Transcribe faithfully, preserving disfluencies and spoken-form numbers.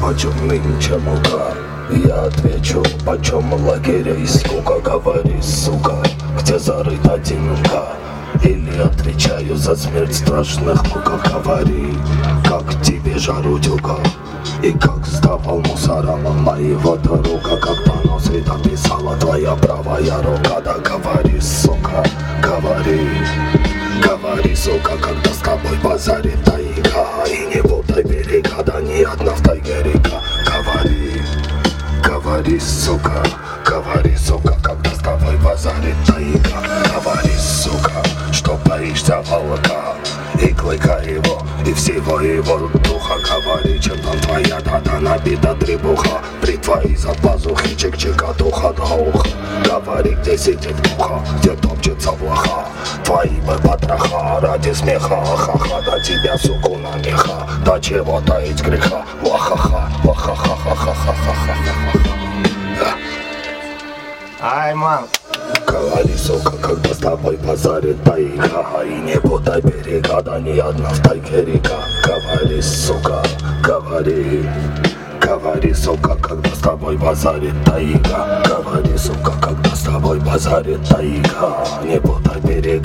почем нынче мука? Я отвечу, почем лагеря и скука. Говори, сука, где зарыта деньга? Или отвечаю за смерть страшных муках. Говори, как тебе жарутюга, и как сдавал мусорам моего друга, как доносы дописала твоя правая рука. Да говори, сука, говори, говори, сука, когда с тобой базарит тайга, и не путай берега, да не одна в тайге река. Говори, говори, сука, говори, сука, когда с тобой базарит тайга. Говори, сука, что боишься волка и клыка его, и всего его духа. Говори, чем там твоя дата набита требуха, при твоей за пазухи чик-чика духа до уха. Говори, где сидит муха, где топчется блоха, твои бы потроха ради смеха. Ха-ха, да тебя, суку, на меха, да чего таить греха. Ва-ха-ха, ва-ха-ха-ха-ха-ха-ха-ха-ха. Ай, ман. Говори, сука, когда с тобой базарит тайга, и не путай берега, да не одна в тайге река. Говори, сука, говори, говори, сука, когда с тобой базарит тайга. Говори, сука, когда с тобой базарит тайга, не путай берега.